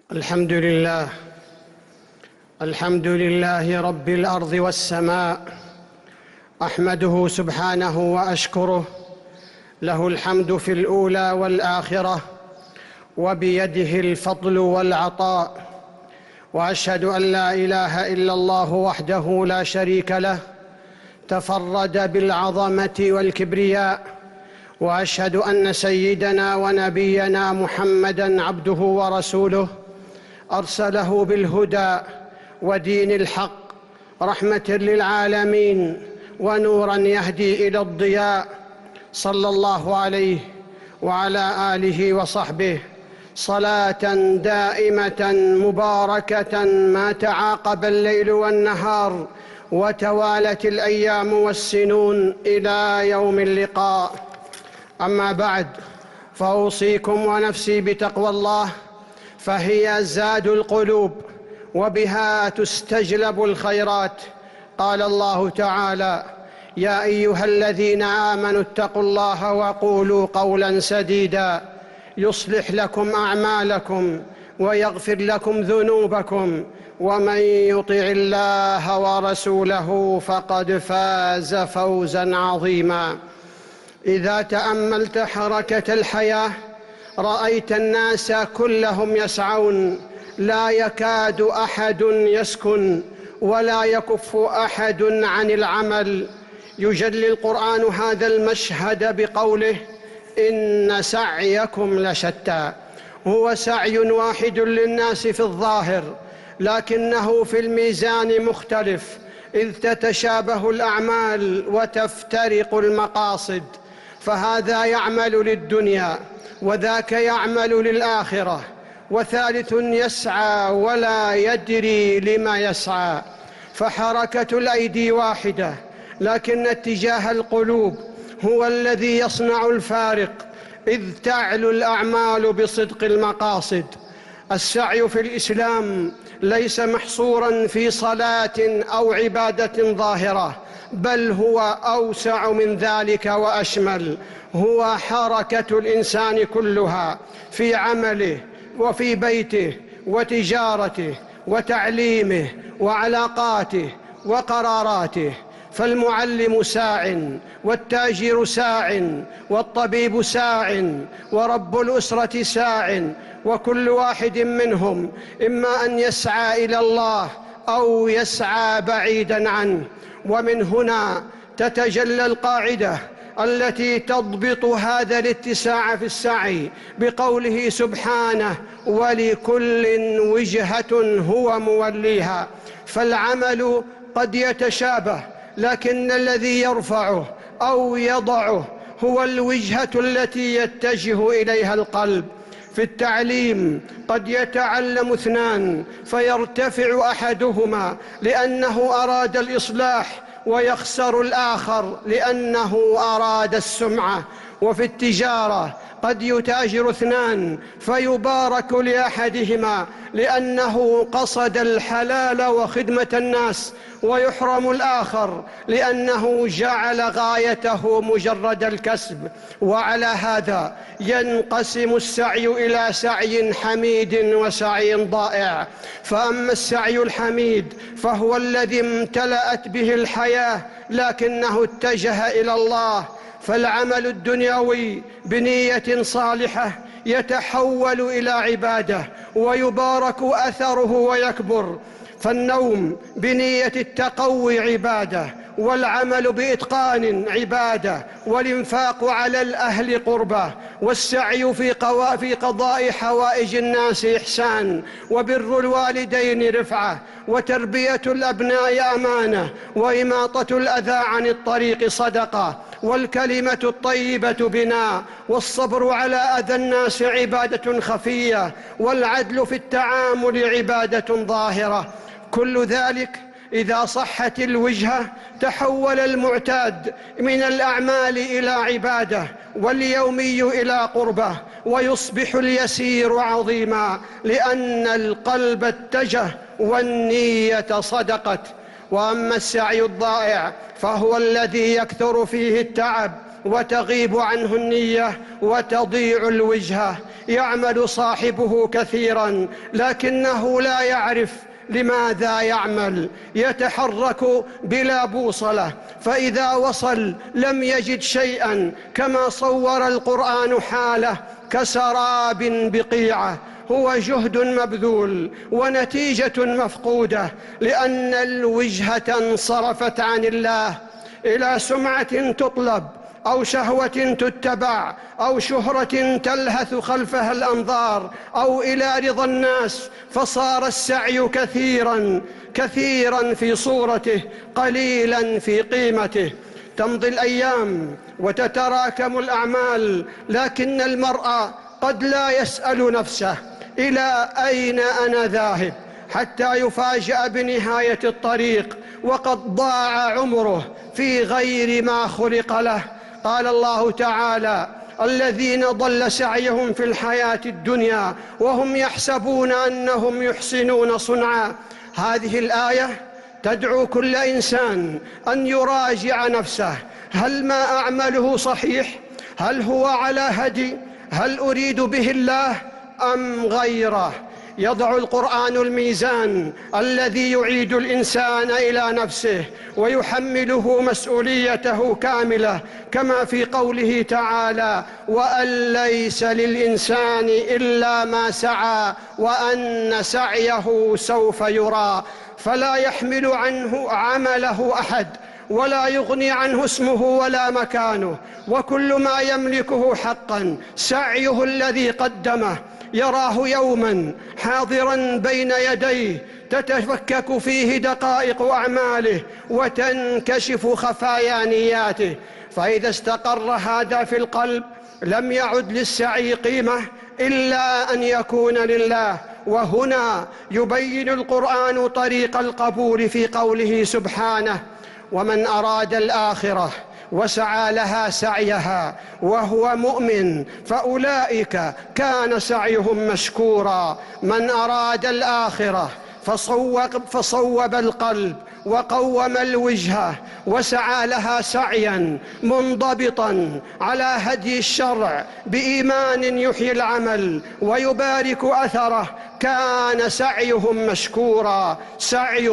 الحمد لله. الحمد لله رب الأرض والسماء، أحمده سبحانه وأشكره، له الحمد في الأولى والآخرة، وبيده الفضل والعطاء. وأشهد أن لا إله إلا الله وحده لا شريك له، تفرد بالعظمة والكبرياء. وأشهد أن سيدنا ونبينا محمدًا عبده ورسوله، أرسله بالهدى ودين الحق، رحمة للعالمين ونوراً يهدي إلى الضياء، صلى الله عليه وعلى آله وصحبه صلاة دائمة مباركة ما تعاقب الليل والنهار وتوالت الأيام والسنون إلى يوم اللقاء. أما بعد، فأوصيكم ونفسي بتقوى الله، فهي زاد القلوب وبها تستجلب الخيرات. قال الله تعالى: يا أيها الذين آمنوا اتقوا الله وقولوا قولا سديدا يصلح لكم أعمالكم ويغفر لكم ذنوبكم، ومن يطع الله ورسوله فقد فاز فوزا عظيما. إذا تأملت حركة الحياة رأيت الناس كلهم يسعون، لا يكاد أحد يسكن ولا يكف أحد عن العمل. يجلي القرآن هذا المشهد بقوله: إن سعيكم لشتى. هو سعي واحد للناس في الظاهر، لكنه في الميزان مختلف، إذ تتشابه الأعمال وتفترق المقاصد، فهذا يعمل للدنيا وذاك يعمل للآخرة، وثالث يسعى ولا يدري لما يسعى. فحركة الأيدي واحدة، لكن اتجاه القلوب هو الذي يصنع الفارق، إذ تعلو الأعمال بصدق المقاصد. السعي في الإسلام ليس محصوراً في صلاة أو عبادة ظاهرة، بل هو أوسع من ذلك وأشمل. هو حركة الإنسان كلها في عمله وفي بيته وتجارته وتعليمه وعلاقاته وقراراته. فالمعلم ساع، والتاجر ساع، والطبيب ساع، ورب الأسرة ساع، وكل واحد منهم إما أن يسعى إلى الله أو يسعى بعيداً عنه. ومن هنا تتجلى القاعدة التي تضبط هذا الاتساع في السعي بقوله سبحانه: ولكل وجهة هو موليها. فالعمل قد يتشابه، لكن الذي يرفعه أو يضعه هو الوجهة التي يتجه إليها القلب. في التعليم قد يتعلم اثنان فيرتفع أحدهما لأنه أراد الإصلاح، ويخسر الآخر لأنه أراد السمعة. وفي التجارة قد يتاجر اثنان فيبارك لأحدهما لأنه قصد الحلال وخدمة الناس، ويحرم الآخر لأنه جعل غايته مجرد الكسب. وعلى هذا ينقسم السعي إلى سعي حميد وسعي ضائع. فأما السعي الحميد فهو الذي امتلأت به الحياة لكنه اتجه إلى الله. فالعمل الدنيوي بنية صالحة يتحول إلى عبادة ويبارك أثره ويكبر. فالنوم بنية التقوي عبادة، والعمل بإتقان عبادة، والإنفاق على الأهل قربة، والسعي في قضاء حوائج الناس إحسان، وبر الوالدين رفعة، وتربية الأبناء أمانة، وإماطة الأذى عن الطريق صدقة، والكلمة الطيبة بناء، والصبر على أذى الناس عبادة خفية، والعدل في التعامل عبادة ظاهرة. كل ذلك إذا صحت الوجهة تحول المعتاد من الأعمال إلى عبادة، واليومي إلى قربة، ويصبح اليسير عظيما، لأن القلب اتجه والنية صدقت. وأما السعي الضائع فهو الذي يكثر فيه التعب وتغيب عنه النية وتضيع الوجهة. يعمل صاحبه كثيرا لكنه لا يعرف لماذا يعمل، يتحرك بلا بوصلة، فإذا وصل لم يجد شيئا، كما صور القرآن حاله كسراب بقيعة. هو جهد مبذول ونتيجة مفقودة، لأن الوجهة انصرفت عن الله إلى سمعة تطلب أو شهوة تتبع أو شهرة تلهث خلفها الأنظار أو إلى رضا الناس، فصار السعي كثيرا في صورته قليلا في قيمته. تمضي الأيام وتتراكم الأعمال، لكن المرء قد لا يسأل نفسه إلى أين أنا ذاهب، حتى يفاجأ بنهاية الطريق وقد ضاع عمره في غير ما خلق له. قال الله تعالى: الذين ضل سعيهم في الحياة الدنيا وهم يحسبون أنهم يحسنون صنعا. هذه الآية تدعو كل إنسان أن يراجع نفسه: هل ما أعمله صحيح؟ هل هو على هدي؟ هل أريد به الله أم غيره؟ يضع القرآن الميزان الذي يعيد الإنسان إلى نفسه ويحمله مسؤوليته كاملة، كما في قوله تعالى: وأن ليس للإنسان إلا ما سعى وأن سعيه سوف يرى. فلا يحمل عنه عمله أحد، ولا يغني عنه اسمه ولا مكانه، وكل ما يملكه حقا سعيه الذي قدمه. يراه يوما حاضرا بين يديه تتفكك فيه دقائق أعماله وتنكشف خفايا نياته، فإذا استقر هذا في القلب لم يعد للسعي قيمة إلا أن يكون لله. وهنا يبين القرآن طريق القبول في قوله سبحانه: ومن أراد الآخرة وسعى لها سعيها وهو مؤمن فأولئك كان سعيهم مشكورا. من أراد الآخرة فصوب القلب وقوم الوجهة وسعى لها سعيا منضبطا على هدي الشرع بإيمان يحيي العمل ويبارك أثره، كان سعيهم مشكورا. سعي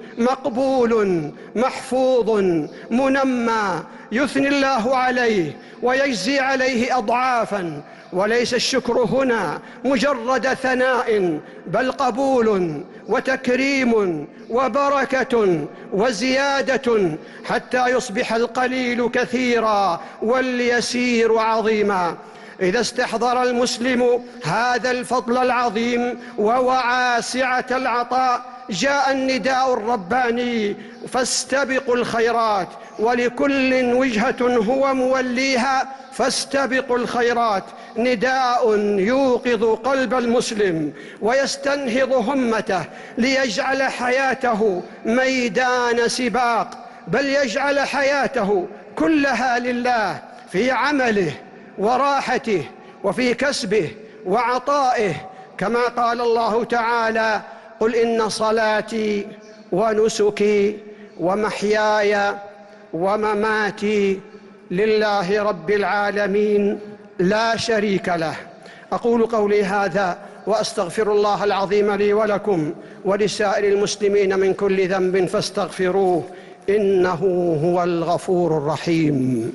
مقبول محفوظ منمى يثني الله عليه ويجزي عليه أضعافا. وليس الشكر هنا مجرد ثناء، بل قبول وتكريم وبركة وزيادة، حتى يصبح القليل كثيرا واليسير عظيما. إذا استحضر المسلم هذا الفضل العظيم ووعى سعة العطاء، جاء النداء الرباني: فاستبقوا الخيرات. ولكل وجهة هو موليها، فاستبقوا الخيرات. نداء يوقظ قلب المسلم ويستنهض همته ليجعل حياته ميدان سباق، بل يجعل حياته كلها لله، في عمله وراحته وفي كسبه وعطائه، كما قال الله تعالى: قل إن صلاتي ونسكي ومحياي ومماتي لله رب العالمين لا شريك له. أقول قولي هذا وأستغفر الله العظيم لي ولكم ولسائر المسلمين من كل ذنب فاستغفروه، إنه هو الغفور الرحيم.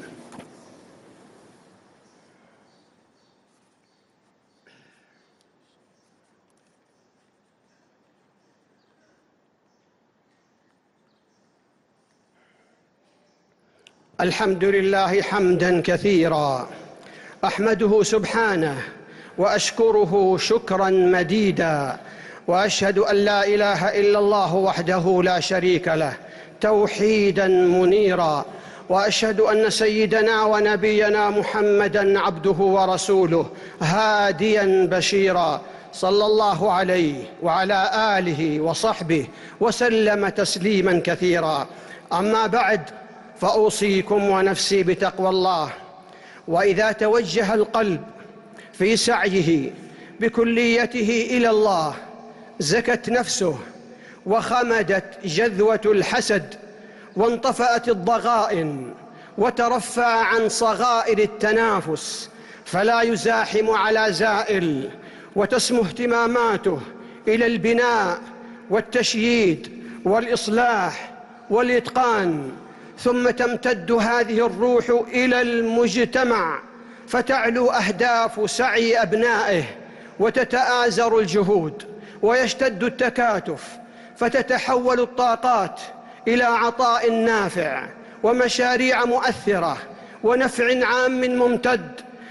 الحمد لله حمدا كثيرا، أحمده سبحانه وأشكره شكرا مديدا، وأشهد أن لا إله إلا الله وحده لا شريك له توحيدا منيرا، وأشهد أن سيدنا ونبينا محمدا عبده ورسوله هاديا بشيرا، صلى الله عليه وعلى آله وصحبه وسلم تسليما كثيرا. أما بعد، فأوصيكم ونفسي بتقوى الله. وإذا توجه القلب في سعيه بكليته إلى الله زكت نفسه وخمدت جذوة الحسد وانطفأت الضغائن وترفع عن صغائر التنافس فلا يزاحم على زائل، وتسمو اهتماماته إلى البناء والتشييد والإصلاح والإتقان، ثم تمتد هذه الروح إلى المجتمع فتعلو أهداف سعي أبنائه، وتتآزر الجهود ويشتد التكاتف، فتتحول الطاقات إلى عطاء نافع ومشاريع مؤثرة ونفع عام ممتد،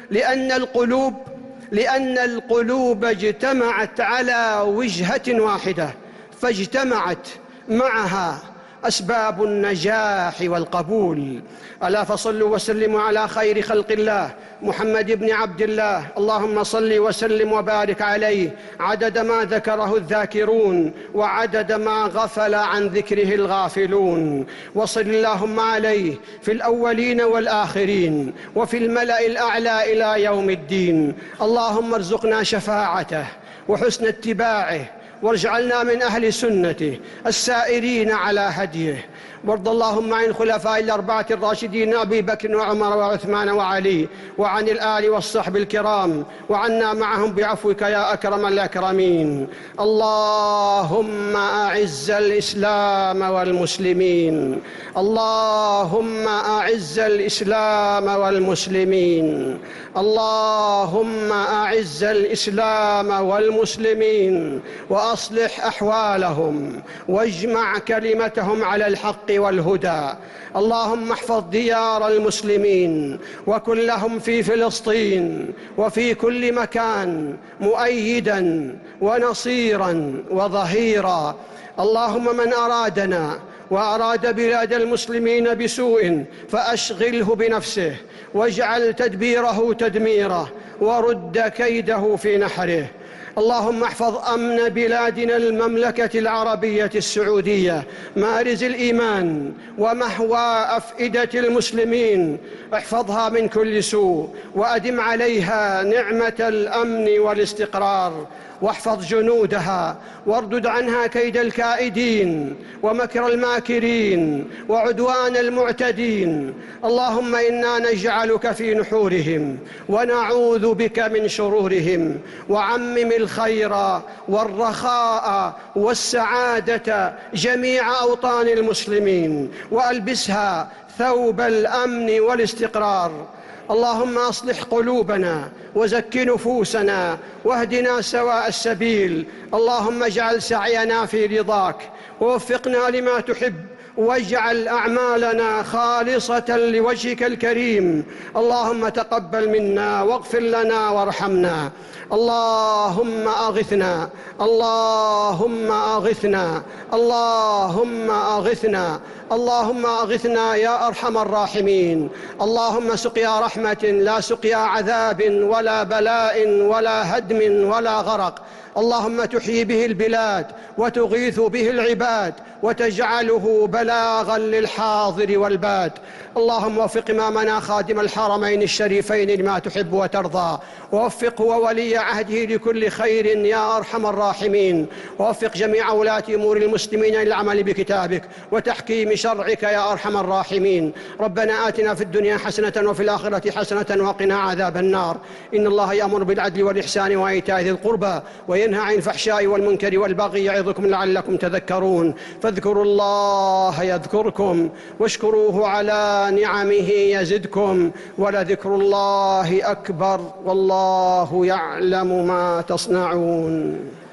لأن القلوب اجتمعت على وجهة واحدة، فاجتمعت معها أسباب النجاح والقبول. ألا فصلوا وسلموا على خير خلق الله محمد بن عبد الله، اللهم صل وسلم وبارك عليه عدد ما ذكره الذاكرون وعدد ما غفل عن ذكره الغافلون. وصل اللهم عليه في الأولين والآخرين وفي الملأ الأعلى إلى يوم الدين. اللهم ارزقنا شفاعته وحسن اتباعه، واجعلنا من أهل سنته السائرين على هديه. وارض اللهم عن الخلفاء الأربعة الراشدين أبي بكر وعمر وعثمان وعلي، وعن الآل والصحب الكرام، وعنا معهم بعفوك يا أكرم الأكرمين. اللهم أعز الإسلام والمسلمين، اللهم أعز الإسلام والمسلمين، اللهم أعز الإسلام والمسلمين، وأصلح أحوالهم واجمع كلمتهم على الحق والهدى. اللهم احفظ ديار المسلمين وكن لهم في فلسطين وفي كل مكان مؤيدا ونصيرا وظهيرا. اللهم من أرادنا وأراد بلاد المسلمين بسوء فأشغله بنفسه، واجعل تدبيره تدميره، ورد كيده في نحره. اللهم احفظ أمن بلادنا المملكة العربية السعودية، مارز الإيمان ومحوى أفئدة المسلمين، احفظها من كل سوء وأدم عليها نعمة الأمن والاستقرار، واحفظ جنودها واردد عنها كيد الكائدين ومكر الماكرين وعدوان المعتدين. اللهم إنا نجعلك في نحورهم ونعوذ بك من شرورهم، وعمم الخير والرخاء والسعادة جميع أوطان المسلمين، وألبسها ثوب الأمن والاستقرار. اللهم أصلح قلوبنا وزك نفوسنا واهدنا سواء السبيل. اللهم اجعل سعينا في رضاك ووفقنا لما تحب، واجعل أعمالنا خالصة لوجهك الكريم. اللهم تقبل منا واغفر لنا وارحمنا. اللهم أغثنا، اللهم أغثنا، اللهم أغثنا، اللهم أغثنا يا أرحم الراحمين. اللهم سقيا رحمة لا سقيا عذاب ولا بلاء ولا هدم ولا غرق. اللهم تحيي به البلاد وتغيث به العباد وتجعله بلاغا للحاضر والباد. اللهم وفق إمامنا خادم الحرمين الشريفين لما تحب وترضى، ووفقه وولي عهده لكل خير يا أرحم الراحمين، ووفق جميع ولاة أمور المسلمين للعمل بكتابك وتحكيم شرعك يا أرحم الراحمين. ربنا آتنا في الدنيا حسنة وفي الآخرة حسنة وقنا عذاب النار. إن الله يأمر بالعدل والإحسان وإيتاء ذي القربى وينهى عن الفحشاء والمنكر والبغي يعظكم لعلكم تذكرون. فاذكروا الله يذكركم واشكروه على نعمه يزدكم، ولذكر الله أكبر والله يعلم ما تصنعون.